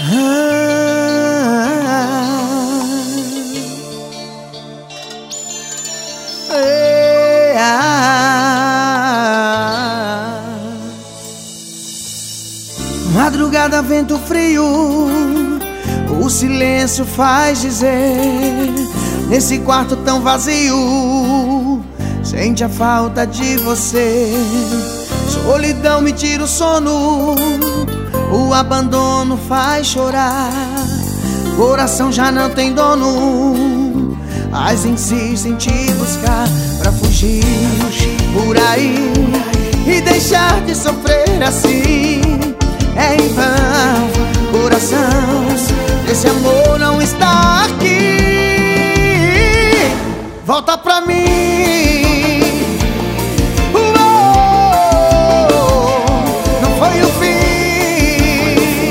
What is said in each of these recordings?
Madrugada, vento frio, o silêncio faz dizer. Nesse quarto tão vazio, sente a falta de você. Solidão me tira o sono, o abandono faz chorar. Coração já não tem dono, mas insiste em te buscar pra fugir por aí e deixar de sofrer assim. É em vão, coração, esse amor não está aqui. Volta pra mim. Não foi o fim.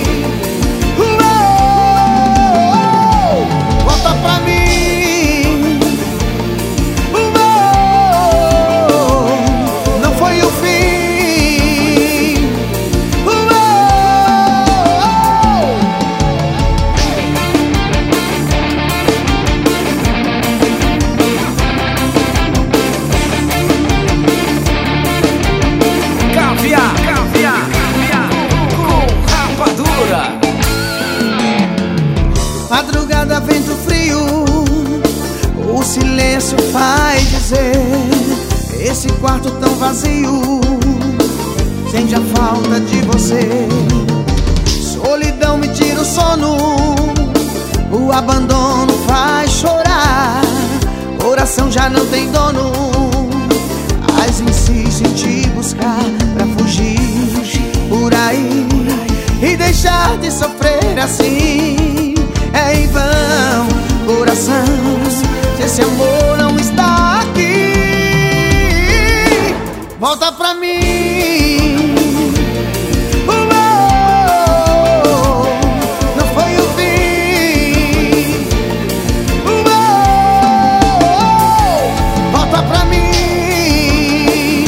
Volta pra mim. Não foi o fim. Madrugada, vento frio, o silêncio faz dizer. Esse quarto tão vazio, sente a falta de você. Solidão me tira o sono, o abandono faz chorar. Coração já não tem dono, mas insiste em te buscar pra fugir por aí e deixar de sofrer assim. É em vão, coração, se esse amor não está aqui. Volta pra mim. Não foi o fim. Volta pra mim.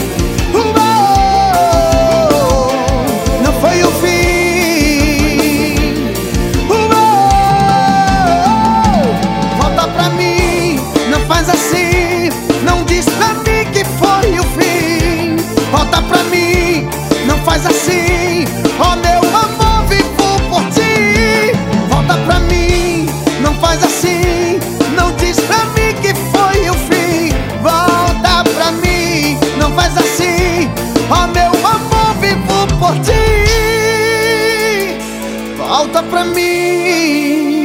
Não foi o fim. Faz assim, não diz pra mim que foi o fim. Volta pra mim, não faz assim, oh meu amor, vivo por ti. Volta pra mim, não faz assim, não diz pra mim que foi o fim. Volta pra mim, não faz assim, oh meu amor, vivo por ti. Volta pra mim.